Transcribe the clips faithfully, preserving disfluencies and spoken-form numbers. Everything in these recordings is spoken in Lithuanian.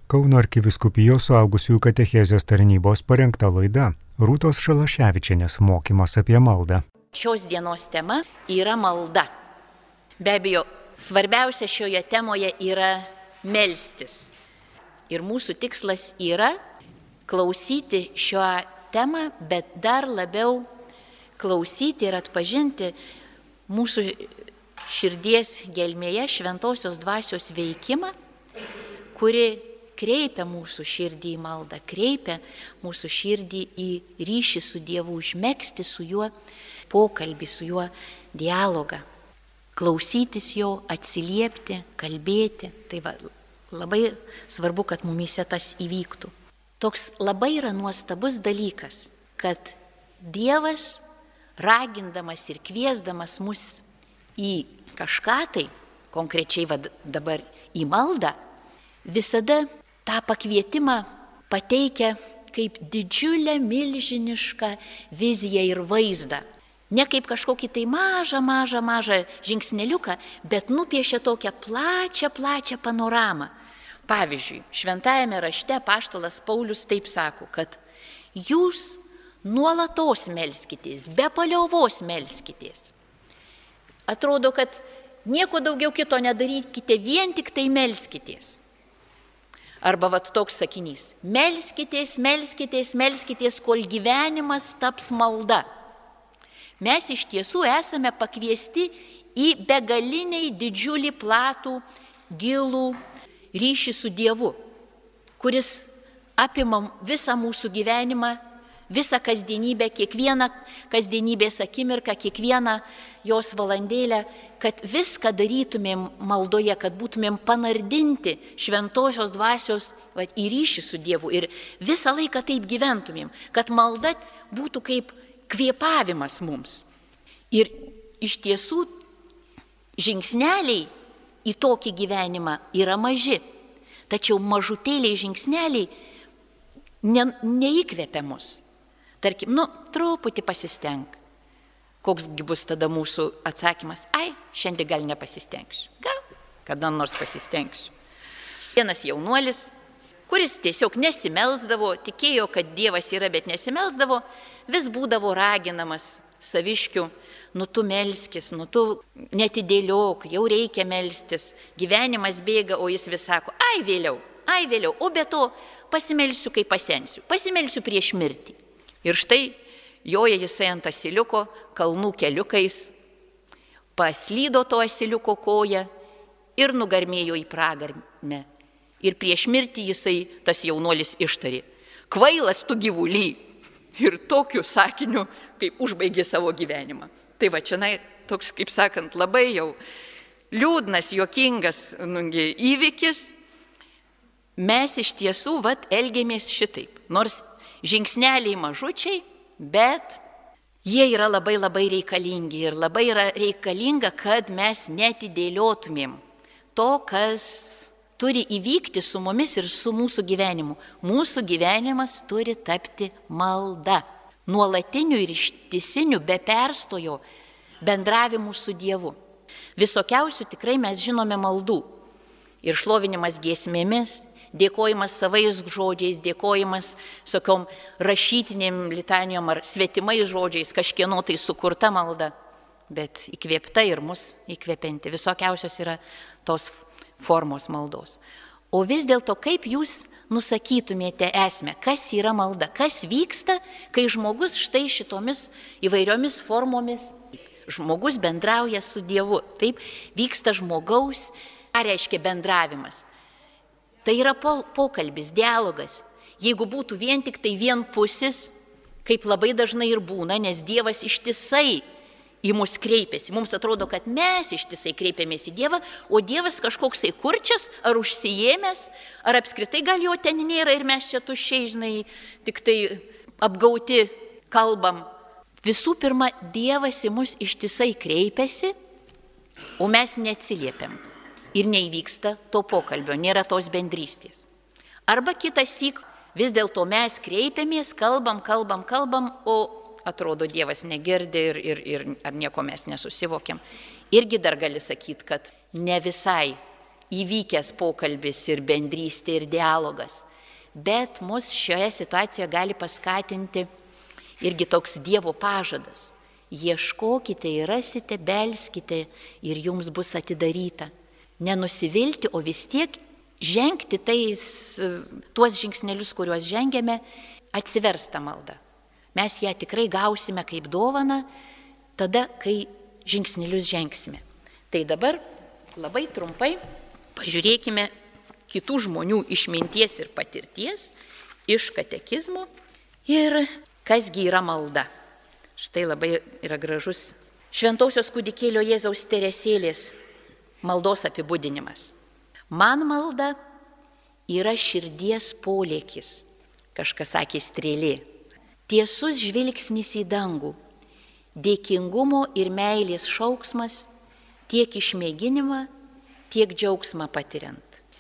Kauno arkivyskupijos suaugusiųjų katechezės tarnybos parengta laida Rūtos Šalaševičienės mokymas apie maldą. Šios dienos tema yra malda. Be abejo, svarbiausia šioje temoje yra melstis. Ir mūsų tikslas yra klausyti šią temą, bet dar labiau klausyti ir atpažinti mūsų širdies gelmėje šventosios dvasios veikimą, kuri kreipia mūsų širdį į maldą, kreipia mūsų širdį į ryšį su Dievu, užmegzti su juo pokalbį, su juo dialogą, klausytis jo, atsiliepti, kalbėti. Tai va, labai svarbu, kad mumyse tas įvyktų. Toks labai yra nuostabus dalykas, kad Dievas, ragindamas ir kviesdamas mus į kažką tai, konkrečiai va, dabar į maldą, visada tą pakvietimą pateikia kaip didžiulę, milžinišką viziją ir vaizdą. Ne kaip kažkokį tai mažą, mažą, mažą žingsneliuką, bet nupiešia tokią plačią, plačią panoramą. Pavyzdžiui, šventajame rašte apaštalas Paulius taip sako, kad jūs nuolatos melskitės, be paliovos melskitės. Atrodo, kad nieko daugiau kito nedarykite, vien tik tai melskitės. Arba vat toks sakinys, melskitės, melskitės, melskitės, kol gyvenimas taps malda. Mes iš tiesų esame pakviesti į begaliniai didžiulį, platų, gilų ryšį su Dievu, kuris apima visą mūsų gyvenimą, visą kasdienybę, kiekvieną kasdienybės akimirką, kiekvieną jos valandėlę, kad viską darytumėm maldoje, kad būtumėm panardinti šventosios dvasios va, į ryšį su Dievu ir visą laiką taip gyventumėm, kad malda būtų kaip kvėpavimas mums. Ir iš tiesų žingsneliai į tokį gyvenimą yra maži, tačiau mažutėliai žingsneliai ne, neįkvepia mus. Tarkim, nu, truputį pasistenk. Koksgi bus tada mūsų atsakymas? Ai, šiandien gal nepasistengsiu. Gal kada nors pasistengsiu. Vienas jaunuolis, kuris tiesiog nesimelsdavo, tikėjo, kad Dievas yra, bet nesimelsdavo, vis būdavo raginamas saviškių, nu tu melskis, nu tu netidėliok, jau reikia melstis, gyvenimas bėga, o jis vis sako, ai vėliau, ai vėliau, o be to pasimelsiu, kai pasensiu, pasimelsiu prieš mirtį. Ir štai joja jisai ant asiliuko, kalnų keliukais, paslydo to asiliuko koją ir nugarmėjo į pragarmę. Ir prieš mirtį jisai, tas jaunuolis, ištarė, kvailas tu gyvuly. Ir tokiu sakiniu, kaip užbaigė savo gyvenimą. Tai va, čia toks, kaip sakant, labai jau liūdnas, juokingas nungi, įvykis. Mes iš tiesų, vat, elgėmės šitaip. Nors žingsneliai mažučiai, bet jie yra labai labai reikalingi ir labai yra reikalinga, kad mes netidėliotumėm to, kas turi įvykti su mumis ir su mūsų gyvenimu. Mūsų gyvenimas turi tapti malda, nuolatiniu ir ištisiniu, be perstojo bendravimu su Dievu. Visokiausių tikrai mes žinome maldų. Ir šlovinimas giesmėmis, dėkojimas savais žodžiais, dėkojimas tokiom rašytinėm litanijom ar svetimais žodžiais, kažkieno tai sukurta malda, bet įkvėpta ir mus įkvėpinti. Visokiausios yra tos formos maldos. O vis dėlto, kaip jūs nusakytumėte esmę, kas yra malda, kas vyksta, kai žmogus štai šitomis įvairiomis formomis, žmogus bendrauja su Dievu, taip vyksta žmogaus, ką reiškia bendravimas. Tai yra pokalbis, dialogas. Jeigu būtų vien tik tai vienpusis, kaip labai dažnai ir būna, nes Dievas ištisai į mus kreipiasi. Mums atrodo, kad mes ištisai kreipiamės į Dievą, o Dievas kažkoksai kurčias, ar užsijėmęs, ar apskritai gal jo ten nėra ir mes čia tuščiai, žinai, tik tai apgauti kalbam. Visų pirma, Dievas į mus ištisai kreipiasi, o mes neatsiliepiam. Ir neįvyksta to pokalbio, nėra tos bendrystės. Arba kitas syk, vis dėlto mes kreipiamės, kalbam, kalbam, kalbam, o atrodo Dievas negirdi ir, ir, ir ar nieko mes nesusivokiam. Irgi dar gali sakyti, kad ne visai įvykęs pokalbis ir bendrystė ir dialogas. Bet mus šioje situacijoje gali paskatinti irgi toks Dievo pažadas. Ieškokite ir rasite, belskite ir jums bus atidaryta. Nenusivilti, o vis tiek žengti tais, tuos žingsnelius, kuriuos žengėme, atsivers ta malda. Mes ją tikrai gausime kaip dovaną, tada, kai žingsnelius žengsime. Tai dabar labai trumpai pažiūrėkime kitų žmonių išminties ir patirties, iš katekizmo ir kasgi yra malda. Štai labai yra gražus Šventosios kūdikėlio Jėzaus Teresėlės maldos apibūdinimas. Man malda yra širdies polėkis, kažkas sakė strėlė, tiesus žvilgsnis į dangų, dėkingumo ir meilės šauksmas, tiek išmėginimą, tiek džiaugsmą patiriant.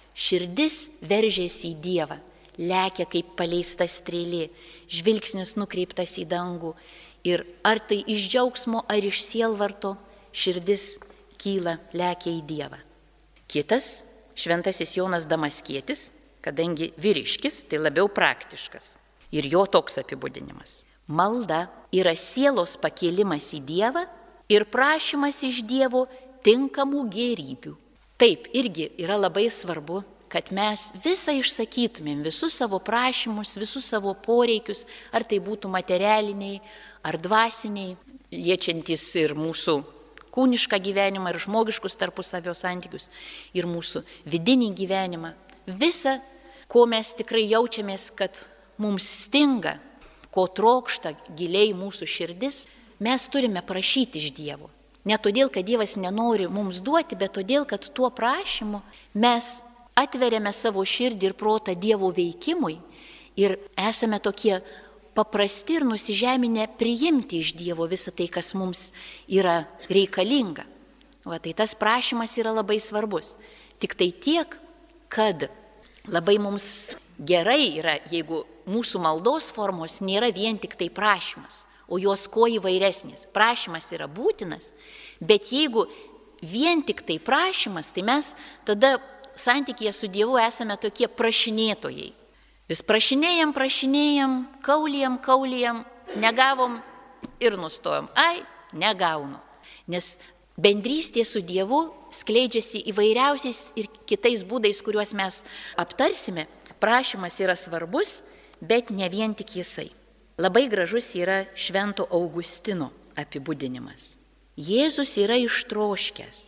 Širdis veržiasi į Dievą, lekia kaip paleista strėlė, žvilgsnis nukreiptas į dangų ir ar tai iš džiaugsmo ar iš sielvarto širdis kyla, lekia į Dievą. Kitas, šventasis Jonas Damaskietis, kadangi vyriškis, tai labiau praktiškas. Ir jo toks apibūdinimas. Malda yra sielos pakėlimas į Dievą ir prašymas iš Dievo tinkamų gėrybių. Taip, irgi yra labai svarbu, kad mes visą išsakytumėm, visus savo prašymus, visus savo poreikius, ar tai būtų materialiniai, ar dvasiniai, liečiantys ir mūsų kūnišką gyvenimą, ir žmogiškus tarpusavio santykius, ir mūsų vidinį gyvenimą. Visa, ko mes tikrai jaučiamės, kad mums stinga, ko trokšta giliai mūsų širdis, mes turime prašyti iš Dievo. Ne todėl, kad Dievas nenori mums duoti, bet todėl, kad tuo prašymu mes atveriame savo širdį ir protą Dievo veikimui ir esame tokie paprasti ir nusižeminę priimti iš Dievo visą tai, kas mums yra reikalinga. Va, tai tas prašymas yra labai svarbus. Tik tai tiek, kad labai mums gerai yra, jeigu mūsų maldos formos nėra vien tik tai prašymas, o jos kuo įvairesnės. Prašymas yra būtinas, bet jeigu vien tik tai prašymas, tai mes tada santykyje su Dievu esame tokie prašinėtojai. Vis prašinėjam, prašinėjam, kaulijam, kaulijam, negavom ir nustojom. Ai, negaunu. Nes bendrystė su Dievu skleidžiasi įvairiausiais ir kitais būdais, kuriuos mes aptarsime. Prašymas yra svarbus, bet ne vien tik jisai. Labai gražus yra Švento Augustino apibūdinimas. Jėzus yra ištroškęs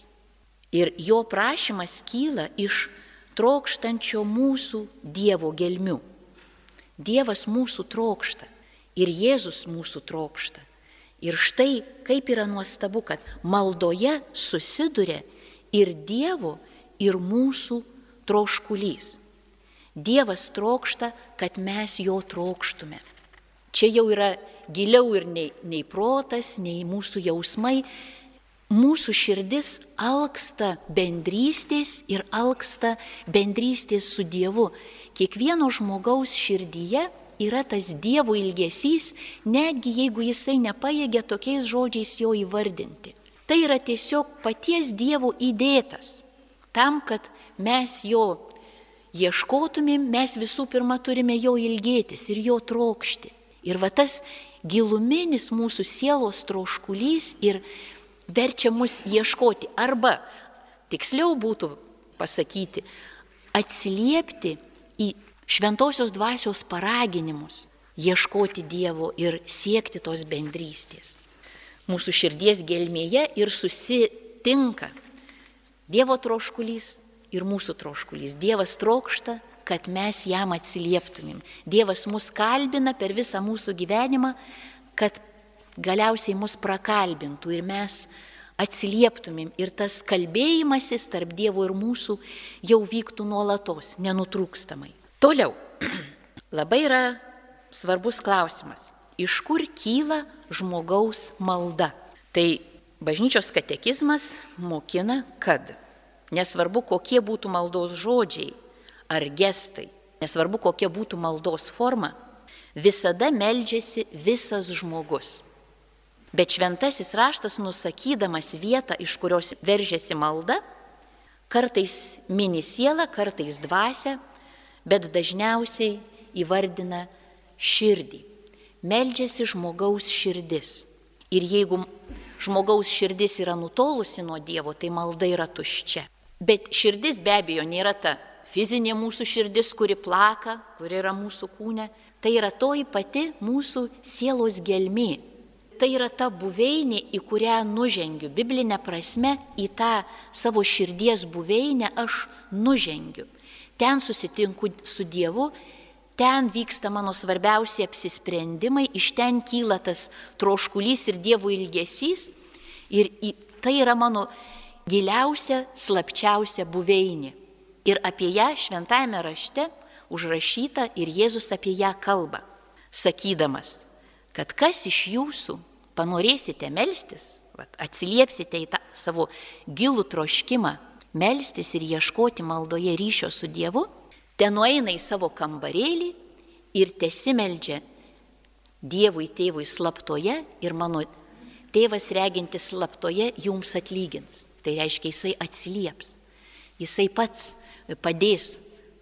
ir jo prašymas kyla iš trokštančio mūsų Dievo gelmių. Dievas mūsų trokšta ir Jėzus mūsų trokšta. Ir štai kaip yra nuostabu, kad maldoje susiduria ir Dievo, ir mūsų troškulys. Dievas trokšta, kad mes jo trokštume. Čia jau yra giliau ir nei, nei protas, nei mūsų jausmai. Mūsų širdis alksta bendrystės ir alksta bendrystės su Dievu. Kiekvieno žmogaus širdyje yra tas Dievo ilgesys, netgi jeigu jisai nepajėgia tokiais žodžiais jo įvardinti. Tai yra tiesiog paties Dievo įdėtas. Tam, kad mes jo ieškotumėm, mes visų pirma turime jo ilgėtis ir jo trokšti. Ir va tas giluminis mūsų sielos troškulys ir verčia mus ieškoti. Arba, tiksliau būtų pasakyti, atsiliepti į šventosios dvasios paraginimus, ieškoti Dievo ir siekti tos bendrystės. Mūsų širdies gelmėje ir susitinka Dievo troškulys ir mūsų troškulys. Dievas trokšta, kad mes jam atsilieptumėm. Dievas mus kalbina per visą mūsų gyvenimą, kad galiausiai mus prakalbintų ir mes atsilieptumėm. Ir tas kalbėjimasis tarp Dievo ir mūsų jau vyktų nuolatos, nenutrūkstamai. Toliau, labai yra svarbus klausimas. Iš kur kyla žmogaus malda? Tai bažnyčios katekizmas mokina, kad nesvarbu, kokie būtų maldos žodžiai ar gestai, nesvarbu, kokia būtų maldos forma, visada meldžiasi visas žmogus. Bet šventasis raštas, nusakydamas vietą, iš kurios veržiasi malda, Kartais mini sielą, kartais dvasią, bet dažniausiai įvardina širdį. Meldžiasi žmogaus širdis. Ir jeigu žmogaus širdis yra nutolusi nuo Dievo, tai malda yra tuščia. Bet širdis be abejo nėra ta fizinė mūsų širdis, kuri plaka, kuri yra mūsų kūne. Tai yra toji pati mūsų sielos gelmė. Tai yra ta buveinė, į kurią nužengiu. Biblinė prasme, į tą savo širdies buveinę aš nužengiu. Ten susitinku su Dievu, ten vyksta mano svarbiausi apsisprendimai, iš ten kyla tas troškulys ir Dievo ilgesys. Ir tai yra mano giliausia, slapčiausia buveinė. Ir apie ją šventajame rašte užrašyta ir Jėzus apie ją kalba, sakydamas, kad kas iš jūsų panorėsite melstis, atsiliepsite į tą savo gilų troškimą, melstis ir ieškoti maldoje ryšio su Dievu, ten nueina į savo kambarėlį ir tesimeldžia Dievui tėvui slaptoje ir mano tėvas regintis slaptoje jums atlygins. Tai reiškia, jisai atsilieps, jisai pats padės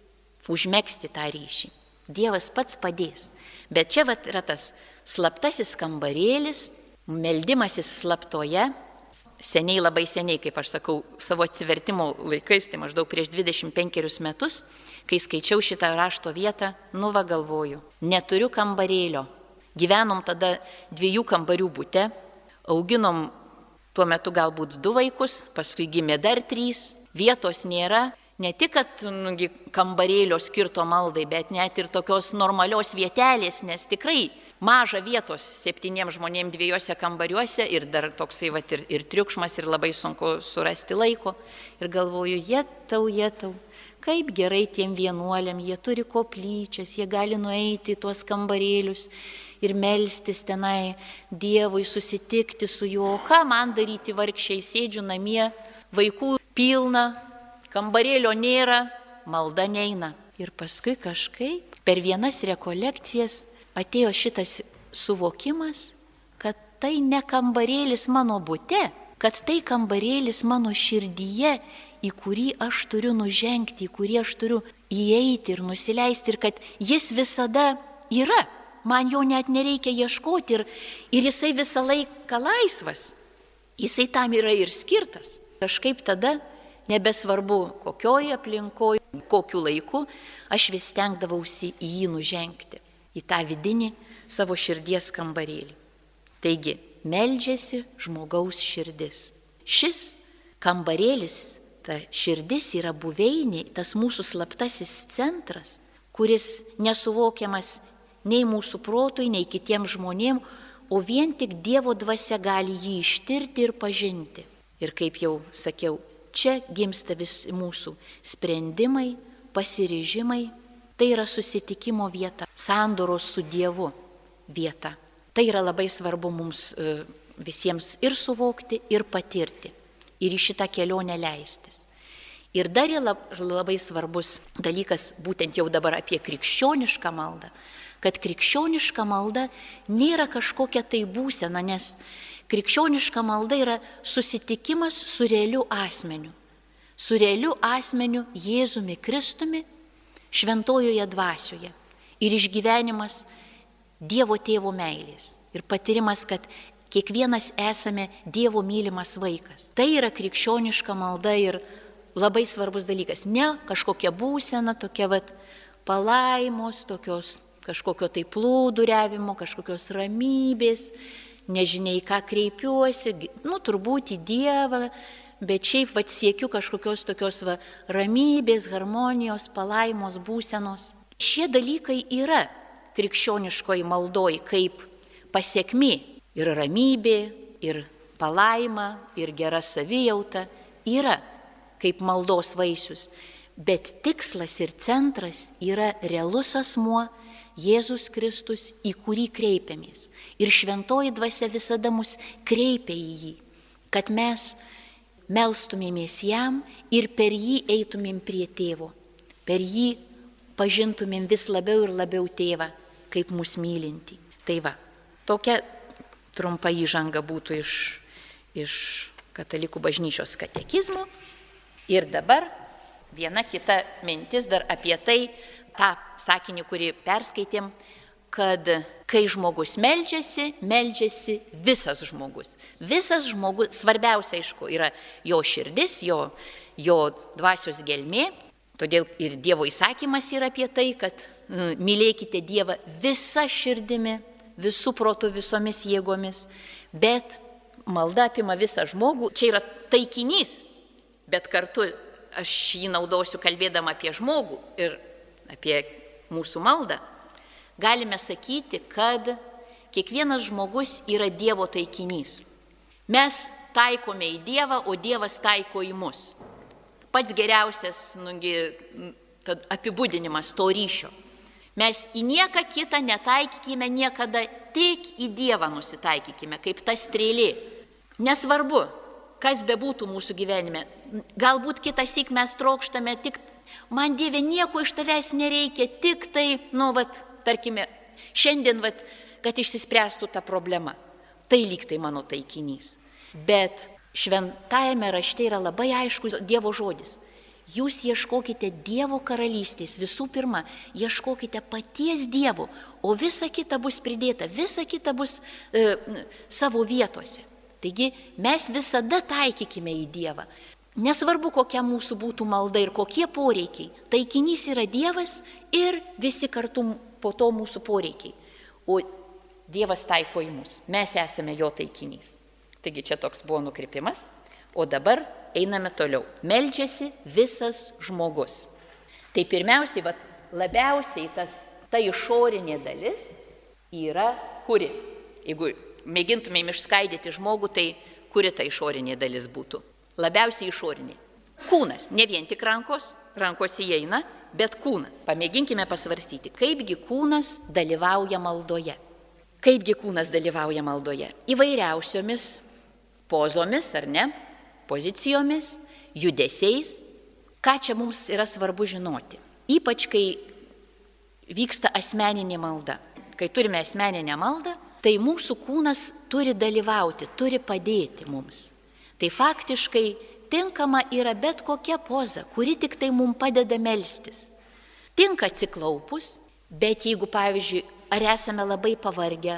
užmegzti tą ryšį. Dievas pats padės. Bet čia vat yra tas slaptasis kambarėlis, meldimasis slaptoje. Seniai, labai seniai, kaip aš sakau, savo atsivertimo laikais, tai maždaug prieš dvidešimt penkerius metus, kai skaičiau šitą rašto vietą, nu va galvoju, neturiu kambarėlio. Gyvenom tada dviejų kambarių bute, auginom tuo metu galbūt du vaikus, paskui gimė dar trys, vietos nėra. Ne tik, kad nu, kambarėlio skirto maldai, bet net ir tokios normalios vietelės, nes tikrai maža vietos septyniems žmonėms dviejose kambariuose ir dar toksai vat, ir, ir triukšmas ir labai sunku surasti laiko. Ir galvoju, jetau, jetau, kaip gerai tiem vienuoliam, jie turi koplyčias, jie gali nueiti į tuos kambarėlius ir melstis tenai Dievui, susitikti su juo. O ką man daryti vargšiai, sėdžiu namie, vaikų pilna, kambarėlio nėra, malda neina. Ir paskui kažkaip per vienas rekolekcijas atėjo šitas suvokimas, kad tai ne kambarėlis mano bute, kad tai kambarėlis mano širdyje, į kurį aš turiu nužengti, į kurį aš turiu įeiti ir nusileisti, ir kad jis visada yra. Man jo net nereikia ieškoti ir, ir jisai visą laiką laisvas. Jisai tam yra ir skirtas. Kažkaip tada nebesvarbu, kokioj aplinkoj, kokiu laiku, aš vis stengdavausi į jį nužengti, į tą vidinį savo širdies kambarėlį. Taigi, meldžiasi žmogaus širdis. Šis kambarėlis, ta širdis yra buveinė, tas mūsų slaptasis centras, kuris nesuvokiamas nei mūsų protui, nei kitiems žmonėms, o vien tik Dievo dvasia gali jį ištirti ir pažinti. Ir kaip jau sakiau, čia gimsta vis mūsų sprendimai, pasiryžimai, tai yra susitikimo vieta, sandoros su Dievu vieta. Tai yra labai svarbu mums visiems ir suvokti, ir patirti, ir į šitą kelionę leistis. Ir dar labai svarbus dalykas, būtent jau dabar apie krikščionišką maldą, kad krikščioniška malda nėra kažkokia tai būsena, nes krikščioniška malda yra susitikimas su realiu asmeniu. Su realiu asmeniu Jėzumi Kristumi šventojoje dvasioje. Ir išgyvenimas Dievo tėvo meilės. Ir patyrimas, kad kiekvienas esame Dievo mylimas vaikas. Tai yra krikščioniška malda ir labai svarbus dalykas. Ne kažkokia būsena, tokia vat palaimos, tokios kažkokio tai plūduriavimo, kažkokios ramybės, nežinai, ką kreipiuosi, nu, turbūt į Dievą, bet šiaip vat siekiu kažkokios tokios va, ramybės, harmonijos, palaimos, būsenos. Šie dalykai yra krikščioniškoji maldoj kaip pasiekmi. Ir ramybė, ir palaima, ir gera savijauta yra kaip maldos vaisius. Bet tikslas ir centras yra realus asmuo, Jėzus Kristus, į kurį kreipiamės. Ir šventoji dvasia visada mus kreipia į jį, kad mes melstumėmės jam ir per jį eitumėm prie tėvo. Per jį pažintumėm vis labiau ir labiau tėvą, kaip mus mylinti. Tai va, tokia trumpa įžanga būtų iš, iš Katalikų bažnyčios katekizmo. Ir dabar viena kita mintis dar apie tai, tą sakinį, kurį perskaitėm, kad kai žmogus meldžiasi, meldžiasi visas žmogus. Visas žmogus, svarbiausia, aišku, yra jo širdis, jo, jo dvasios gelmė. Todėl ir Dievo įsakymas yra apie tai, kad mm, mylėkite Dievą visą širdimi, visų protų, visomis jėgomis. Bet malda apima visą žmogų. Čia yra taikinys, bet kartu aš jį naudosiu kalbėdama apie žmogų ir apie mūsų maldą. Galime sakyti, kad kiekvienas žmogus yra Dievo taikinys. Mes taikome į Dievą, o Dievas taiko į mus. Pats geriausias nugi, apibūdinimas to ryšio. Mes į nieką kitą netaikykime niekada, tik į Dievą nusitaikykime, kaip ta strėlė. Nesvarbu, kas bebūtų mūsų gyvenime. Galbūt kitąsyk mes trokštame tik, man Dieve, nieko iš tavęs nereikia, tik tai, nu, vat, tarkime, šiandien, vat, kad išsispręstų ta problema. Tai lyg tai mano taikinys. Bet šventajame rašte yra labai aiškus Dievo žodis. Jūs ieškokite Dievo karalystės, visų pirma, ieškokite paties Dievo, o visa kita bus pridėta, visa kita bus e, savo vietose. Taigi mes visada taikykime į Dievą. Nesvarbu, kokia mūsų būtų malda ir kokie poreikiai. Taikinys yra Dievas ir visi kartu po to mūsų poreikiai. O Dievas taiko į mus. Mes esame jo taikinys. Taigi čia toks buvo nukrypimas. O dabar einame toliau. Meldžiasi visas žmogus. Tai pirmiausiai, vat, labiausiai tas, ta išorinė dalis yra kuri. Jeigu mėgintumėm išskaidyti žmogų, tai kuri ta išorinė dalis būtų? Labiausiai išorinė. Kūnas, ne vien tik rankos, rankos įeina, bet kūnas. Pamėginkime pasvarstyti, kaipgi kūnas dalyvauja maldoje. Kaipgi kūnas dalyvauja maldoje? Įvairiausiomis pozomis, ar ne, pozicijomis, judesiais. Ką čia mums yra svarbu žinoti? Ypač, kai vyksta asmeninė malda. Kai turime asmeninę maldą, tai mūsų kūnas turi dalyvauti, turi padėti mums. Tai faktiškai tinkama yra bet kokia poza, kuri tik tai mums padeda melstis. Tinka atsiklaupus, bet jeigu, pavyzdžiui, ar esame labai pavargę,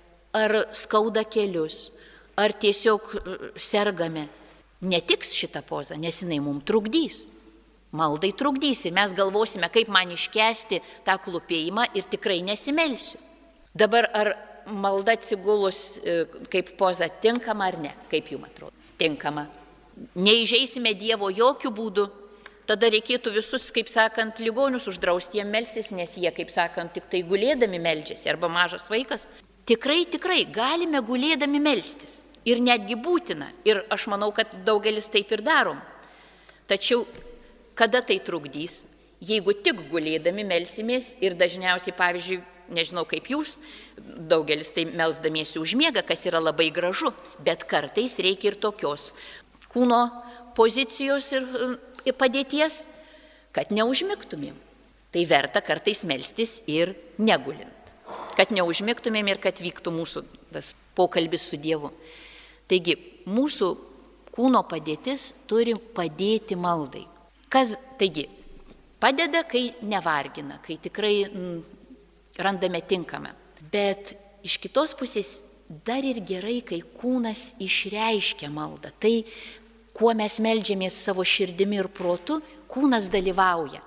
ar skauda kelius, ar tiesiog sergame, netiks šitą pozą, nes jinai mums trukdys. Maldai trukdys ir mes galvosime, kaip man iškęsti tą klupėjimą ir tikrai nesimelsiu. Dabar ar malda atsigulus kaip poza tinkama ar ne, kaip jums atrodo? Tinkama. Neįžeisime Dievo jokių būdų, tada reikėtų visus, kaip sakant, ligonius uždrausti jiem melstis, nes jie, kaip sakant, tik tai gulėdami meldžiasi, arba mažas vaikas. Tikrai, tikrai galime gulėdami melstis ir netgi būtina, ir aš manau, kad daugelis taip ir darom. Tačiau, kada tai trukdys, jeigu tik gulėdami melsimės ir dažniausiai, pavyzdžiui, nežinau kaip jūs, daugelis tai melsdamiesi užmiega, kas yra labai gražu, bet kartais reikia ir tokios kūno pozicijos ir, ir padėties, kad neužmigtumėm. Tai verta kartais melstis ir negulint, kad neužmigtumėm ir kad vyktų mūsų tas pokalbis su Dievu. Taigi, mūsų kūno padėtis turi padėti maldai. Kas, taigi, padeda, kai nevargina, kai tikrai mm, randame tinkamą. Bet iš kitos pusės dar ir gerai, kai kūnas išreiškia maldą. Tai, kuo mes meldžiamės savo širdimi ir protu, kūnas dalyvauja.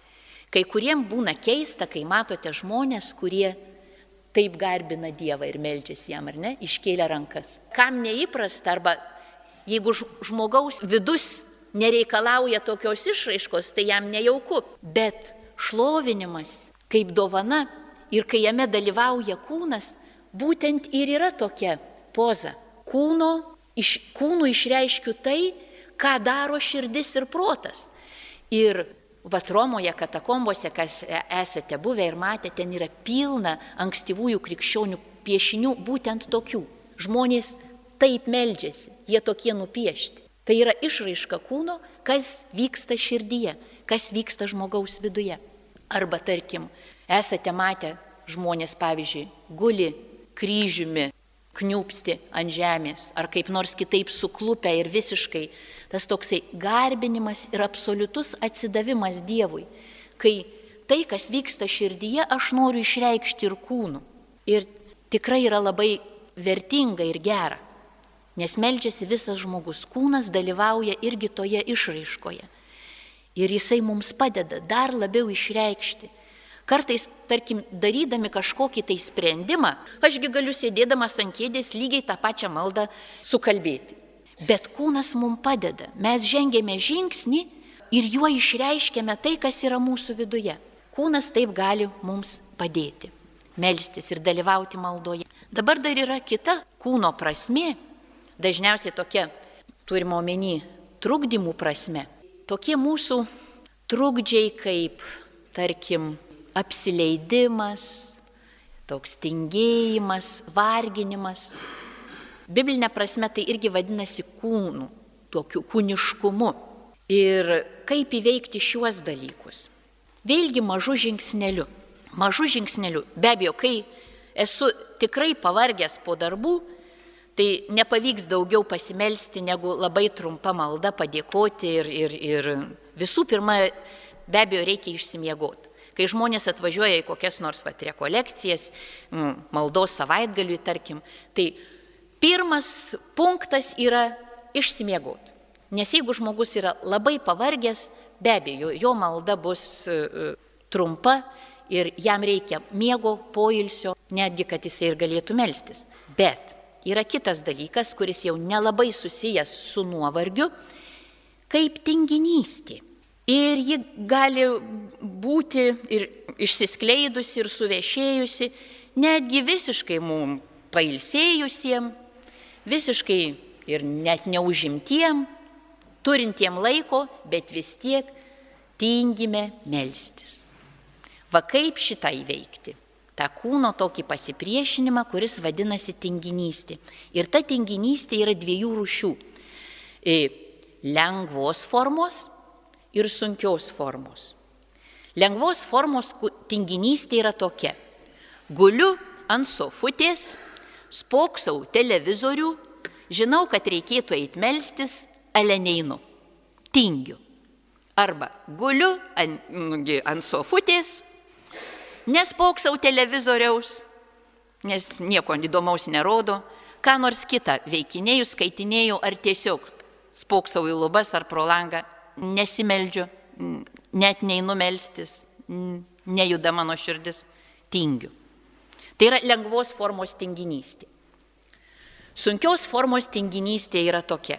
Kai kuriem būna keista, kai matote žmonės, kurie taip garbina Dievą ir meldžiasi jam, ar ne, iškėlę rankas. Kam neįprasta, arba jeigu žmogaus vidus nereikalauja tokios išraiškos, tai jam nejauku. Bet šlovinimas kaip dovana ir kai jame dalyvauja kūnas, būtent ir yra tokia poza. Kūno, iš, kūnų išreiškiu tai, ką daro širdis ir protas. Ir vat Romoje katakombose, kas esate buvę ir matę, ten yra pilna ankstyvųjų krikščionių piešinių būtent tokių. Žmonės taip meldžiasi, jie tokie nupiešti. Tai yra išraiška kūno, kas vyksta širdyje, kas vyksta žmogaus viduje. Arba, tarkim, esate matę žmonės, pavyzdžiui, guli kryžiumi, kniūpsti ant žemės, ar kaip nors kitaip suklupę ir visiškai Tas toksai garbinimas ir absoliutus atsidavimas Dievui, kai tai, kas vyksta širdyje, aš noriu išreikšti ir kūnu. Ir tikrai yra labai vertinga ir gera, nes meldžiasi visas žmogus, kūnas dalyvauja irgi toje išraiškoje. Ir jisai mums padeda dar labiau išreikšti. Kartais, tarkim, darydami kažkokį tai sprendimą, ašgi galiu sėdėdamas ant kėdės lygiai tą pačią maldą sukalbėti. Bet kūnas mums padeda. Mes žengėme žingsnį ir juo išreiškėme tai, kas yra mūsų viduje. Kūnas taip gali mums padėti, melstis ir dalyvauti maldoje. Dabar dar yra kita kūno prasmė, dažniausiai tokia, turime omeny, trukdymų prasme. Tokie mūsų trukdžiai kaip, tarkim, apsileidimas, toks tingėjimas, varginimas. Biblinė prasme tai irgi vadinasi kūnu, tokiu kūniškumu. Ir kaip įveikti šiuos dalykus? Vėlgi mažu žingsneliu. Mažu žingsneliu. Be abejo, kai esu tikrai pavargęs po darbų, tai nepavyks daugiau pasimelsti negu labai trumpa malda padėkoti ir, ir, ir visų pirma, be abejo, reikia išsimiegoti. Kai žmonės atvažiuoja į kokias nors vat, rekolekcijas, maldos savaitgaliui, tarkim, tai pirmas punktas yra išsimiegoti. Nes jeigu žmogus yra labai pavargęs, be abejo, jo malda bus uh, trumpa ir jam reikia miego, poilsio, netgi kad jisai ir galėtų melstis. Bet yra kitas dalykas, kuris jau nelabai susijęs su nuovargiu, kaip tinginystė. Ir ji gali būti ir išsiskleidusi, ir suvešėjusi, netgi visiškai mums pailsėjusiem, visiškai ir net neužimtiem, turintiem laiko, bet vis tiek tingime melstis. Va kaip šitą įveikti? Ta kūno tokį pasipriešinimą, kuris vadinasi tinginystė. Ir ta tinginystė yra dviejų rūšių. Lengvos formos ir sunkios formos. Lengvos formos tinginystė yra tokia. Guliu ant sofutės, spoksau televizorių, žinau, kad reikėtų eit melstis, ale neinu, tingiu. Arba guliu ant, ant sofutės, nespoksau televizoriaus, nes nieko įdomaus nerodo, ką nors kitą veikinėjau, skaitinėjau ar tiesiog spoksau į lubas ar pro langą, nesimeldžiu, net neinu melstis, nejuda mano širdis, tingiu. Tai yra lengvos formos tinginystė. Sunkios formos tinginystė yra tokia.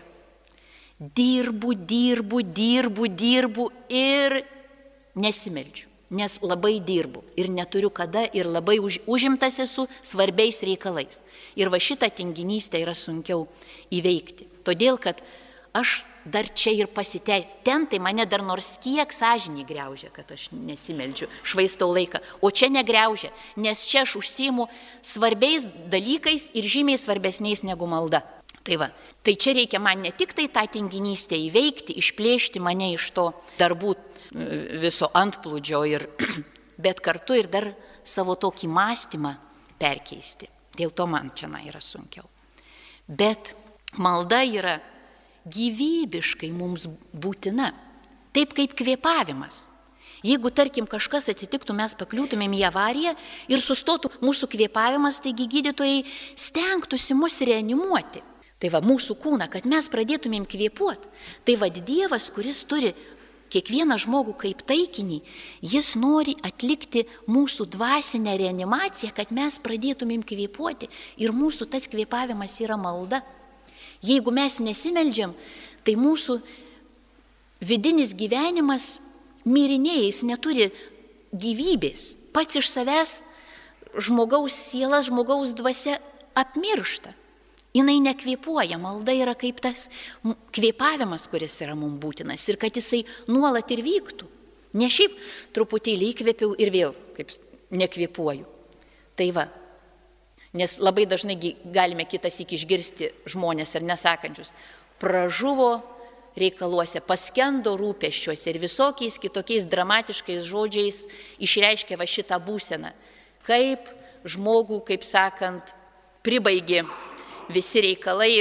Dirbu, dirbu, dirbu, dirbu ir nesimeldžiu, nes labai dirbu ir neturiu kada ir labai už, užimtas esu svarbiais reikalais. Ir va šitą tinginystę yra sunkiau įveikti. Todėl, kad aš dar čia ir pasitei, ten tai mane dar nors kiek sąžinį griaužia, kad aš nesimeldžiu, švaistau laiką. O čia negriaužia, nes čia aš užsiimu svarbiais dalykais ir žymiai svarbesniais negu malda. Tai va, tai čia reikia man ne tik tai tą tinginystę įveikti, išplėšti mane iš to darbų viso antplūdžio, ir, bet kartu ir dar savo tokį mąstymą perkeisti. Dėl to man čia yra sunkiau. Bet malda yra gyvybiškai mums būtina, taip kaip kvėpavimas. Jeigu, tarkim, kažkas atsitiktų, mes pakliūtumėm į avariją ir sustotų mūsų kvėpavimas, taigi gydytojai stengtųsi mus reanimuoti. Tai va, mūsų kūną, kad mes pradėtumėm kvėpuoti. Tai va, Dievas, kuris turi kiekvieną žmogų kaip taikinį, jis nori atlikti mūsų dvasinę reanimaciją, kad mes pradėtumėm kvėpuoti. Ir mūsų tas kvėpavimas yra malda. Jeigu mes nesimeldžiam, tai mūsų vidinis gyvenimas mirinėja, jis neturi gyvybės. Pats iš savęs žmogaus siela, žmogaus dvasia apmiršta. Jinai nekvėpuoja, malda yra kaip tas kvėpavimas, kuris yra mums būtinas ir kad jisai nuolat ir vyktų. Ne šiaip truputėlį įkvėpiau ir vėl kaip nekvėpuoju. Tai va. Nes labai dažnai galime kitas iki išgirsti žmonės ar nesakančius. Pražuvo reikaluose, paskendo rūpesčiuose ir visokiais kitokiais dramatiškais žodžiais išreiškia va šitą būseną. Kaip žmogų, kaip sakant, pribaigė visi reikalai ir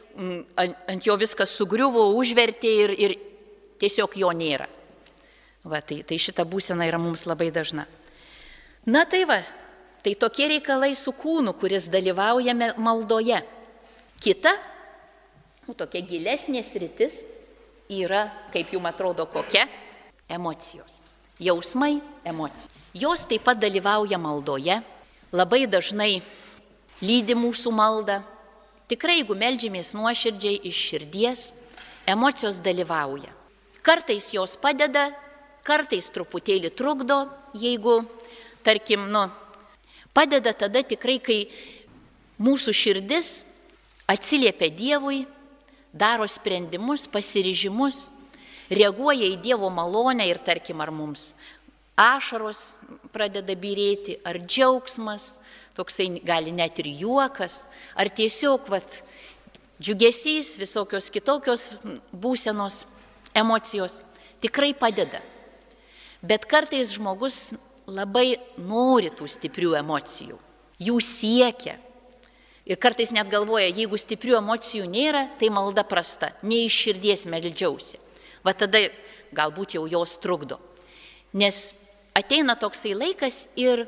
ant jo viskas sugriuvo, užvertė ir, ir tiesiog jo nėra. Va, tai, tai šita būsena yra mums labai dažna. Na tai va, tai tokie reikalai su kūnu, kuris dalyvaujame maldoje. Kita, nu, tokia gilesnė sritis yra, kaip jums atrodo, kokia? Emocijos. Jausmai, emocijos. Jos taip pat dalyvauja maldoje, labai dažnai lydi mūsų maldą. Tikrai, jeigu meldžiamės nuoširdžiai iš širdies, emocijos dalyvauja. Kartais jos padeda, kartais truputėlį trukdo, jeigu, tarkim, nu, padeda tada tikrai, kai mūsų širdis atsiliepia Dievui, daro sprendimus, pasiryžimus, reaguoja į Dievo malonę ir, tarkim, ar mums ašaros pradeda byrėti, ar džiaugsmas, toksai gali net ir juokas, ar tiesiog vat, džiugesys, visokios kitokios būsenos, emocijos, tikrai padeda. Bet kartais žmogus labai nori tų stiprių emocijų, jų siekia. Ir kartais net galvoja, jeigu stiprių emocijų nėra, tai malda prasta, ne iš širdies meldžiausi. Va tada galbūt jau jos trukdo. Nes ateina toksai laikas ir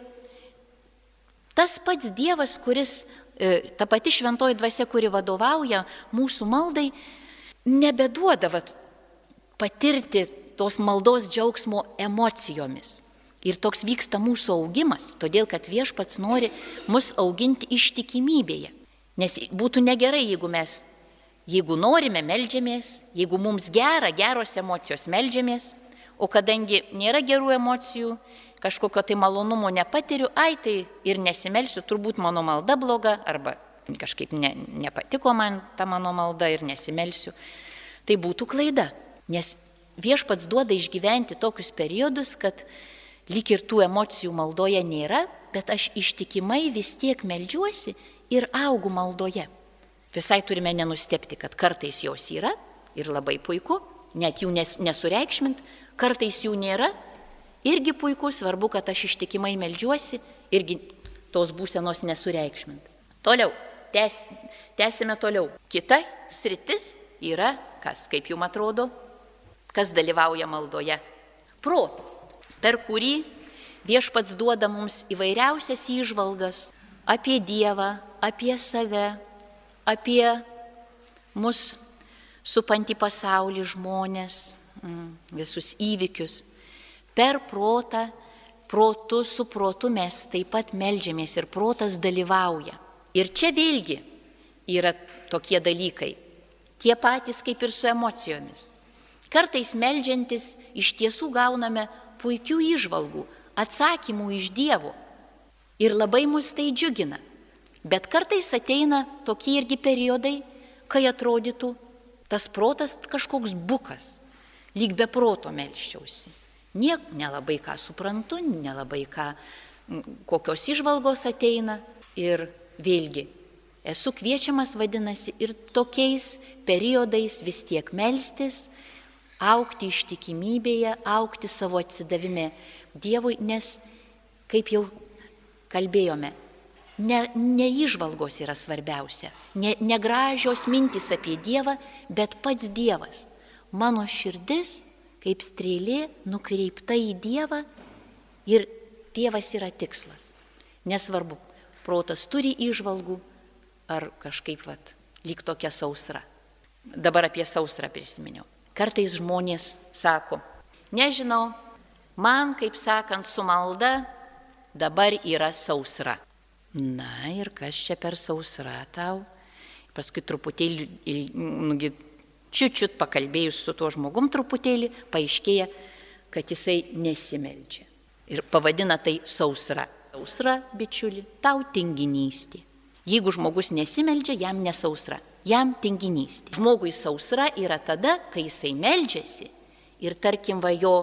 tas pats Dievas, kuris, ta pati šventoji dvasia, kuri vadovauja mūsų maldai, nebeduoda vat, patirti tos maldos džiaugsmo emocijomis. Ir toks vyksta mūsų augimas, todėl kad Viešpats nori mus auginti ištikimybėje. Nes būtų negerai, jeigu mes, jeigu norime, meldžiamės, jeigu mums gera, geros emocijos meldžiamės, o kadangi nėra gerų emocijų, kažkokio tai malonumo nepatiriu, ai tai ir nesimelsiu, turbūt mano malda bloga, arba kažkaip ne, nepatiko man ta mano malda ir nesimelsiu. Tai būtų klaida, nes Viešpats duoda išgyventi tokius periodus, kad lyg ir tų emocijų maldoje nėra, bet aš ištikimai vis tiek meldžiuosi ir augu maldoje. Visai turime nenustepti, kad kartais jos yra ir labai puiku, net jų nesureikšmint, kartais jų nėra, irgi puiku, svarbu, kad aš ištikimai meldžiuosi, irgi tos būsenos nesureikšmint. Toliau, tęs, tęsime toliau. Kita sritis yra, kas, kaip jums atrodo, kas dalyvauja maldoje? Protas, per kurį Viešpats duoda mums įvairiausias įžvalgas apie Dievą, apie save, apie mus supantį pasaulį, žmonės, visus įvykius. Per protą, protu su protu mes taip pat meldžiamės ir protas dalyvauja. Ir čia vėlgi yra tokie dalykai, tie patys kaip ir su emocijomis. Kartais meldžiantis iš tiesų gauname puikių įžvalgų, atsakymų iš Dievo ir labai mus tai džiugina. Bet kartais ateina tokie irgi periodai, kai atrodytų tas protas kažkoks bukas, lyg be proto melščiausi. Niek nelabai ką suprantu, nelabai ką, kokios įžvalgos ateina ir vėlgi esu kviečiamas, vadinasi, ir tokiais periodais vis tiek melstis, augti ištikimybėje, augti savo atsidavime Dievui, nes, kaip jau kalbėjome, ne, ne įžvalgos yra svarbiausia, ne, ne gražios mintys apie Dievą, bet pats Dievas. Mano širdis, kaip strėlė, nukreipta į Dievą ir Dievas yra tikslas. Nesvarbu, protas turi įžvalgų ar kažkaip, vat, lyg tokia sausra. Dabar apie sausrą prisiminiau. Kartais žmonės sako, nežinau, man, kaip sakant, su malda dabar yra sausra. Na ir kas čia per sausra tau? Paskui truputėlį, nugi, čiut-čiut pakalbėjus su tuo žmogum truputėlį, paaiškėja, kad jisai nesimeldžia. Ir pavadina tai sausra. Sausra, bičiuli, tau tinginystė. Jeigu žmogus nesimeldžia, jam nesausra. Jam tinginystė. Žmogui sausra yra tada, kai jisai meldžiasi ir tarkim va jo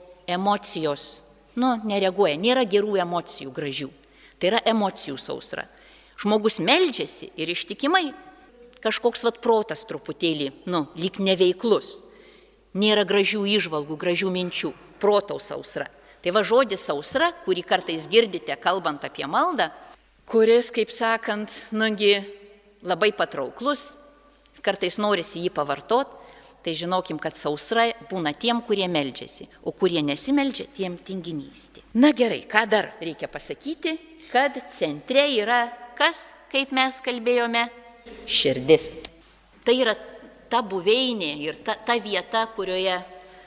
emocijos, nu, nereaguoja, nėra gerų emocijų gražių. Tai yra emocijų sausra. Žmogus meldžiasi ir ištikimai kažkoks vat protas truputėlį, nu, lyg neveiklus. Nėra gražių įžvalgų, gražių minčių, protaus sausra. Tai va žodis sausra, kurį kartais girdite kalbant apie maldą, kuris, kaip sakant, nugi labai patrauklus, kartais norisi jį pavartot, tai žinokim, kad sausra būna tiem, kurie meldžiasi, o kurie nesimeldžia, tiem tinginystė. Na gerai, ką dar reikia pasakyti, kad centre yra kas, kaip mes kalbėjome, širdis. Tai yra ta buveinė ir ta, ta vieta, kurioje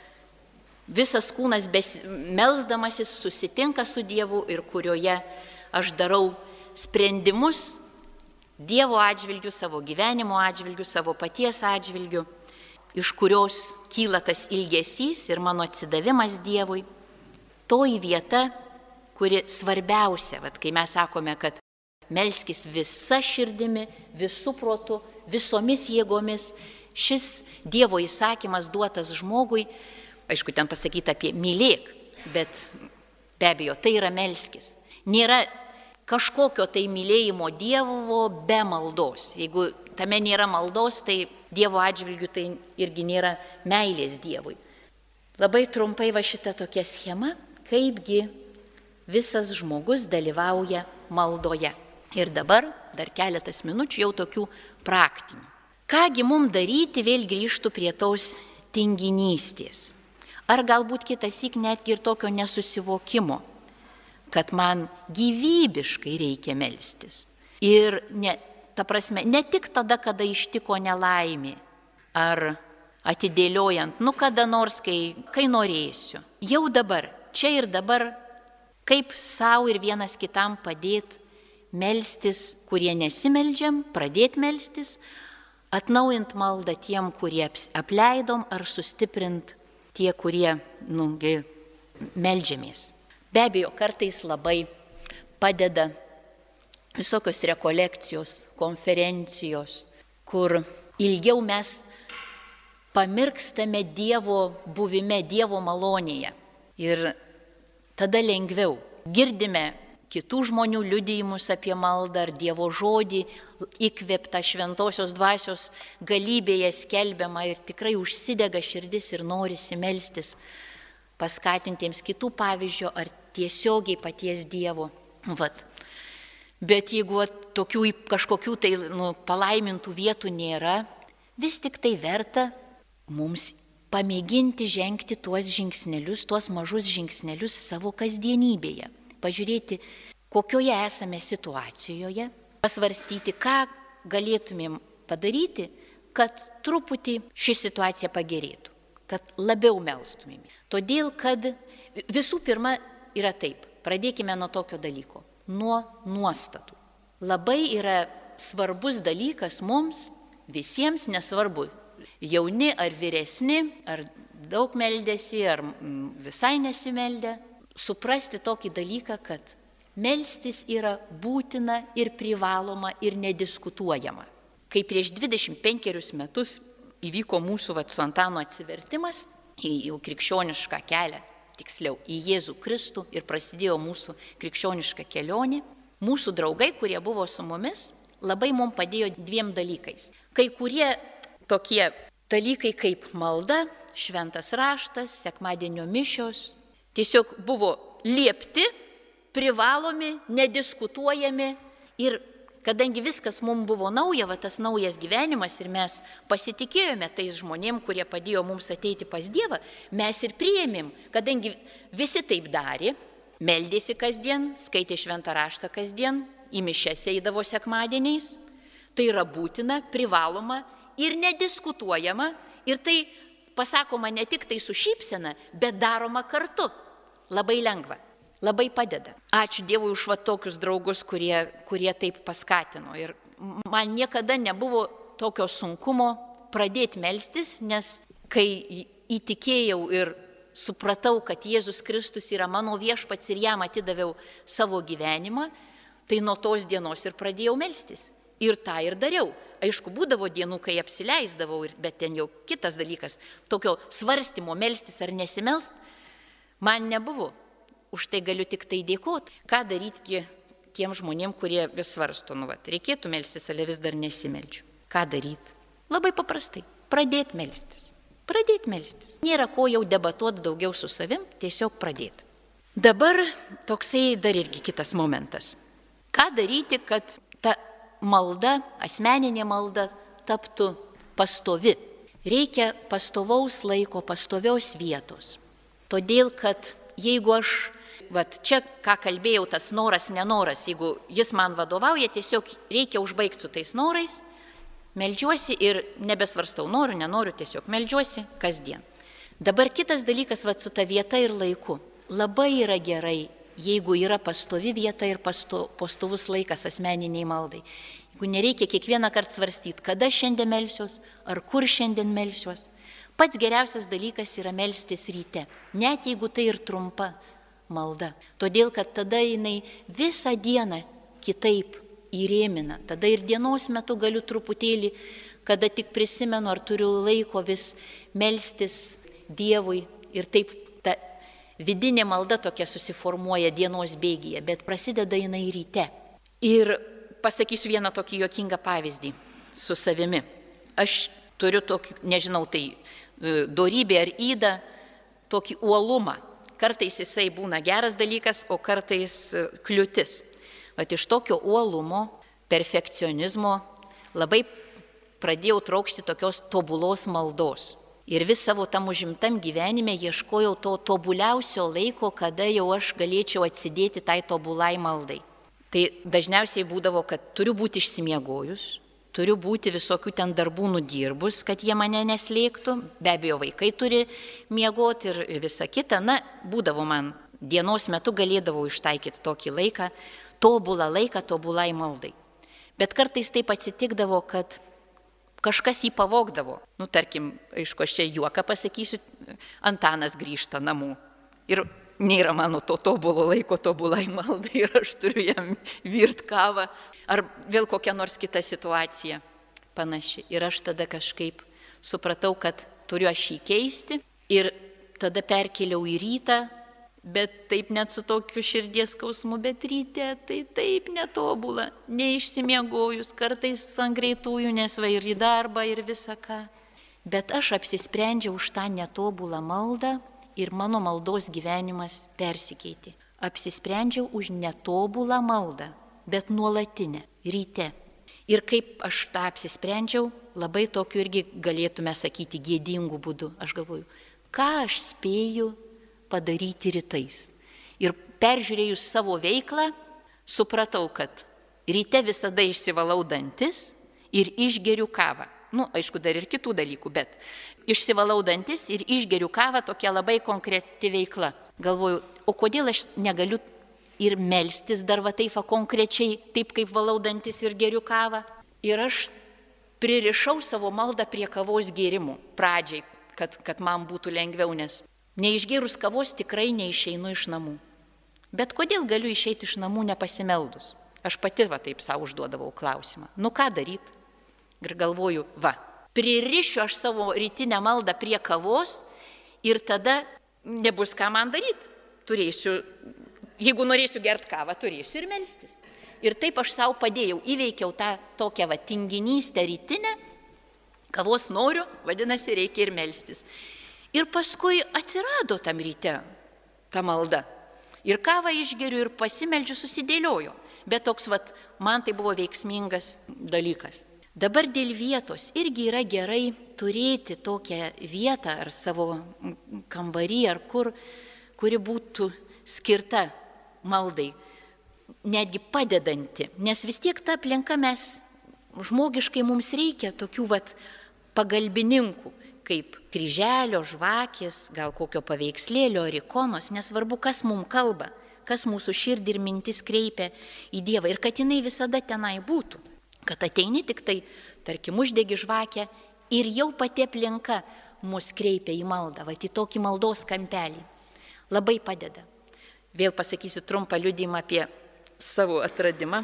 visas kūnas melsdamasis susitinka su Dievu ir kurioje aš darau sprendimus Dievo atžvilgių, savo gyvenimo atžvilgių, savo paties atžvilgių, iš kurios kyla tas ilgesys ir mano atsidavimas Dievui. Toji vieta, kuri svarbiausia, vat, kai mes sakome, kad melskis visa širdimi, visų protu, visomis jėgomis, šis Dievo įsakymas duotas žmogui, aišku, ten pasakyta apie mylėk, bet be abejo, tai yra melskis. Nėra kažkokio tai mylėjimo Dievo be maldos. Jeigu tame nėra maldos, tai Dievo atžvilgių tai irgi nėra meilės Dievui. Labai trumpai va šita tokia schema, kaipgi visas žmogus dalyvauja maldoje. Ir dabar dar keletas minučių jau tokių praktinių. Kągi mums daryti, vėl grįžtų prie tos tinginystės. Ar galbūt kitassyk netgi ir tokio nesusivokimo, kad man gyvybiškai reikia melstis. Ir ne, ta prasme, ne tik tada, kada ištiko nelaimė, ar atidėliojant, nu kada nors, kai, kai norėsiu. Jau dabar, čia ir dabar, kaip savo ir vienas kitam padėti melstis, kurie nesimeldžiam, pradėti melstis, atnaujint maldą tiem, kurie apleidom, ar sustiprint tie, kurie nu, meldžiamės. Be abejo, kartais labai padeda visokios rekolekcijos, konferencijos, kur ilgiau mes pamirkstame Dievo buvime, Dievo malonėje. Ir tada lengviau girdime kitų žmonių liudijimus apie maldą ar Dievo žodį, įkvėptą šventosios dvasios galybėje skelbiamą ir tikrai užsidega širdis ir norisi melstis, paskatintiems kitų pavyzdžio ar tiesiogiai paties Dievo. Vat. Bet jeigu tokių kažkokių tai nu, palaimintų vietų nėra, vis tik tai verta mums pamėginti žengti tuos žingsnelius, tuos mažus žingsnelius savo kasdienybėje. Pažiūrėti, kokioje esame situacijoje, pasvarstyti, ką galėtumėm padaryti, kad truputį ši situacija pagerėtų, kad labiau melstumėm. Todėl, kad visų pirma yra taip, pradėkime nuo tokio dalyko, nuo nuostatų. Labai yra svarbus dalykas mums, visiems nesvarbu, jauni ar vyresni, ar daug meldėsi, ar visai nesimeldė, suprasti tokį dalyką, kad melstis yra būtina ir privaloma ir nediskutuojama. Kai prieš dvidešimt penkerius metus įvyko mūsų vat, su Antanu atsivertimas į jau krikščionišką kelią, tiksliau į Jėzų Kristų ir prasidėjo mūsų krikščioniška kelionė, mūsų draugai, kurie buvo su mumis, labai mums padėjo dviem dalykais. Kai kurie tokie dalykai kaip malda, šventas raštas, sekmadienio mišios, tiesiog buvo liepti, privalomi, nediskutuojami ir kadangi viskas mums buvo nauja, va, tas naujas gyvenimas ir mes pasitikėjome tais žmonėm, kurie padėjo mums ateiti pas Dievą, mes ir priėmėm, kadangi visi taip darė, meldėsi kasdien, skaitė šventą raštą kasdien, į mišias eidavo sekmadieniais, tai yra būtina, privaloma ir nediskutuojama ir tai pasakoma ne tik tai su šypsena, bet daroma kartu. Labai lengva, labai padeda. Ačiū Dievui už va tokius draugus, kurie, kurie taip paskatino. Ir man niekada nebuvo tokio sunkumo pradėti melstis, nes kai įtikėjau ir supratau, kad Jėzus Kristus yra mano viešpats ir jam atidaviau savo gyvenimą, tai nuo tos dienos ir pradėjau melstis. Ir tą ir dariau. Aišku, būdavo dienų, kai apsileisdavau, bet ten jau kitas dalykas, tokio svarstymo melstis ar nesimelst, man nebuvo. Už tai galiu tik tai dėkoti. Ką daryti tiem žmonėm, kurie vis svarsto, nu, vat, reikėtų melstis, ale vis dar nesimeldžiu. Ką daryti? Labai paprastai. Pradėti melstis. Pradėti melstis. Nėra ko jau debatuoti daugiau su savim, tiesiog pradėti. Dabar toksai dar irgi kitas momentas. Ką daryti, kad ta malda, asmeninė malda taptų pastovi. Reikia pastovaus laiko, pastovios vietos. Todėl, kad jeigu aš, vat čia ką kalbėjau, tas noras, nenoras, jeigu jis man vadovauja, tiesiog reikia užbaigti su tais norais, meldžiuosi ir nebesvarstau, noriu, nenoriu, tiesiog meldžiuosi kasdien. Dabar kitas dalykas, vat su ta vieta ir laiku. Labai yra gerai, jeigu yra pastovi vieta ir pasto, pastovus laikas asmeniniai maldai. Jeigu nereikia kiekvieną kartą svarstyti, kada šiandien melsiuos, ar kur šiandien melsiuos. Pats geriausias dalykas yra melstis ryte, net jeigu tai ir trumpa malda. Todėl, kad tada jinai visą dieną kitaip įrėmina. Tada ir dienos metu galiu truputėlį, kada tik prisimenu, ar turiu laiko vis melstis Dievui. Ir taip ta vidinė malda tokia susiformuoja dienos bėgyje, bet prasideda jinai ryte. Ir pasakysiu vieną tokį juokingą pavyzdį su savimi. Aš turiu tokį, nežinau, tai dorybė ar yda, tokį uolumą. Kartais jisai būna geras dalykas, o kartais kliūtis. Vat iš tokio uolumo, perfekcionizmo labai pradėjau traukšti tokios tobulos maldos. Ir vis savo tam užimtam gyvenime ieškojau to tobuliausio laiko, kada jau aš galėčiau atsidėti tai tobulai maldai. Tai dažniausiai būdavo, kad turiu būti išsimiegojus, turiu būti visokių ten darbų nudirbus, kad jie mane neslėgtų. Be abejo, vaikai turi miegoti ir, ir visa kita. Na, būdavo man dienos metu galėdavau ištaikyti tokį laiką, tobulą laiką tobulai maldai. Bet kartais taip atsitikdavo, kad kažkas jį pavogdavo. Nu, tarkim, aišku, aš čia juoką pasakysiu, Antanas grįžta namo. Ir nėra mano to tobulo laiko tobulai maldai ir aš turiu jam virt kavą. Ar vėl kokia nors kita situacija panaši. Ir aš tada kažkaip supratau, kad turiu aš jį keisti. Ir tada perkėliau į rytą, bet taip net su tokiu širdies skausmu, bet ryte tai taip netobula, neišsimiegojus, kartais ant greitųjų, nes va ir į darbą ir visą ką. Bet aš apsisprendžiau už tą netobulą maldą ir mano maldos gyvenimas persikeitė. Apsisprendžiau už netobulą maldą, bet nuolatinę, ryte. Ir kaip aš tą apsisprendžiau, labai tokiu irgi galėtume sakyti gėdingų būdų. Aš galvoju, ką aš spėju padaryti rytais. Ir peržiūrėjus savo veiklą, supratau, kad ryte visada išsivalau dantis ir išgeriu kavą. Nu, aišku, dar ir kitų dalykų, bet išsivalau dantis ir išgeriu kavą, tokia labai konkreti veikla. Galvoju, o kodėl aš negaliu ir melstis dar va taip va konkrečiai, taip kaip valau dantis ir geriu kavą. Ir aš pririšau savo maldą prie kavos gėrimų pradžiai, kad, kad man būtų lengviau, nes neišgėrus kavos tikrai neišeinu iš namų. Bet kodėl galiu išeiti iš namų nepasimeldus? Aš pati va taip savo užduodavau klausimą. Nu ką daryti? Ir galvoju, va, pririšiu aš savo rytinę maldą prie kavos ir tada nebus ką man daryti. Turėsiu, jeigu norėsiu gert kavą, turėsiu ir melstis. Ir taip aš savo padėjau, įveikiau tą tokią va tinginystę rytinę, kavos noriu, vadinasi, reikia ir melstis. Ir paskui atsirado tam ryte ta malda. Ir kavą išgeriu ir pasimeldžiu, susidėlioju. Bet toks, vat, man tai buvo veiksmingas dalykas. Dabar dėl vietos irgi yra gerai turėti tokią vietą ar savo kambarį, ar kur, kuri būtų skirta maldai, netgi padedanti. Nes vis tiek ta aplinka mes, žmogiškai mums reikia tokių vat pagalbininkų, kaip kryželio, žvakės, gal kokio paveikslėlio ar ikonos, nesvarbu, kas mums kalba, kas mūsų širdį ir mintis kreipia į Dievą ir kad jinai visada tenai būtų, kad ateini tik tai, tarkim, uždegi žvakę ir jau pati aplinka mus kreipia į maldą, va, į tokį maldos kampelį. Labai padeda. Vėl pasakysiu trumpą liudijimą apie savo atradimą.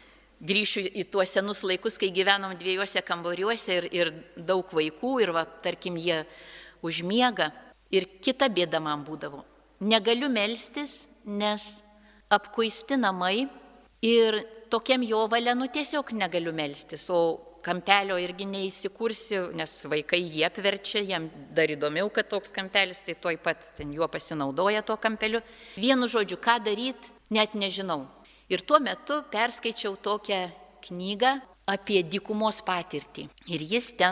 Grįšiu į tuos senus laikus, kai gyvenom dviejose kambariuose ir, ir daug vaikų ir, va, tarkim, jie užmiega. Ir kita bėda man būdavo. Negaliu melstis, nes apkuisti namai ir tokiam jo valia, nu tiesiog negaliu melstis, o kampelio irgi neįsikursiu, nes vaikai jie apverčia, jam dar įdomiau, kad toks kampelis, tai tuoj pat ten juo pasinaudoja tuo kampeliu. Vienu žodžiu, ką daryti, net nežinau. Ir tuo metu perskaičiau tokią knygą apie dykumos patirtį. Ir jis ten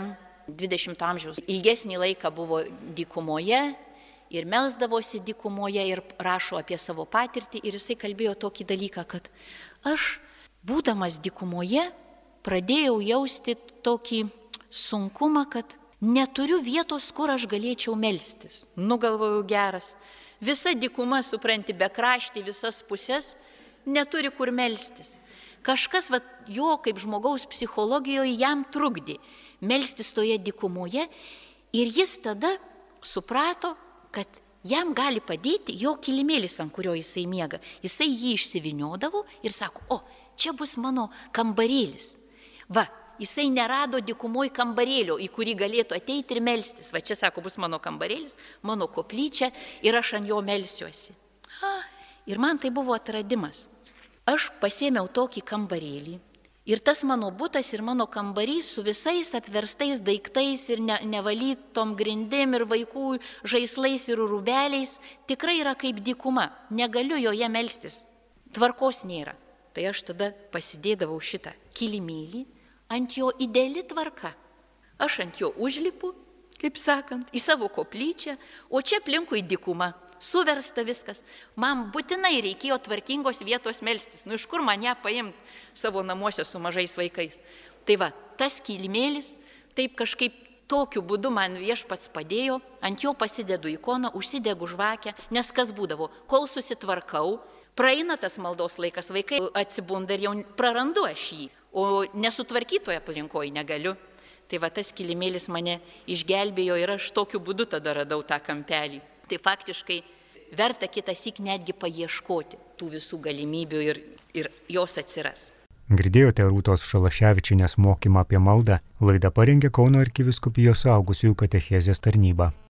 dvidešimto amžiaus ilgesnį laiką buvo dykumoje ir melsdavosi dykumoje ir rašo apie savo patirtį. Ir jisai kalbėjo tokį dalyką, kad aš, būdamas dykumoje, pradėjau jausti tokį sunkumą, kad neturiu vietos, kur aš galėčiau melstis. Nu, galvoju, geras. Visa dykuma, supranti, bekraštį, visas pusės, neturi kur melstis. Kažkas va, jo kaip žmogaus psichologijoje jam trukdė melstis toje dykumoje ir jis tada suprato, kad jam gali padėti jo kilimėlis, ant kurio jisai miega. Jisai jį išsiviniodavo ir sako, o, čia bus mano kambarėlis. Va, jisai nerado dykumoj kambarėlio, į kurį galėtų ateiti ir melstis. Va, čia, sako, bus mano kambarėlis, mano koplyčia ir aš ant jo melsiuosi. Ha, ir man tai buvo atradimas. Aš pasėmiau tokį kambarėlį ir tas mano butas ir mano kambarys su visais apverstais daiktais ir ne, nevalytom grindim ir vaikų žaislais ir rūbeliais tikrai yra kaip dykuma. Negaliu joje melstis. Tvarkos nėra. Tai aš tada pasidėdavau šitą kilimėlį, ant jo ideali tvarka. Aš ant jo užlipu, kaip sakant, į savo koplyčią, o čia aplinkui dykuma. Suversta viskas. Man būtinai reikėjo tvarkingos vietos melstis. Nu, iš kur man ją paimti savo namuose su mažais vaikais. Tai va, tas kilimėlis, taip kažkaip tokiu būdu man viešpats padėjo, ant jo pasidedu ikoną, užsidegu žvakę, nes kas būdavo, kol susitvarkau, praeina tas maldos laikas, vaikai atsibunda ir jau prarandu aš jį, o nesutvarkytoje aplinkoje negaliu. Tai va, tas kilimėlis mane išgelbėjo ir aš tokiu būdu tada radau tą kampelį. Tai faktiškai verta kitąsyk netgi paieškoti tų visų galimybių ir, ir jos atsiras. Girdėjote Rūtos Šalaševičienės mokymą apie maldą. Laidą parengė Kauno arkivyskupijos suaugusiųjų katechezės tarnyba.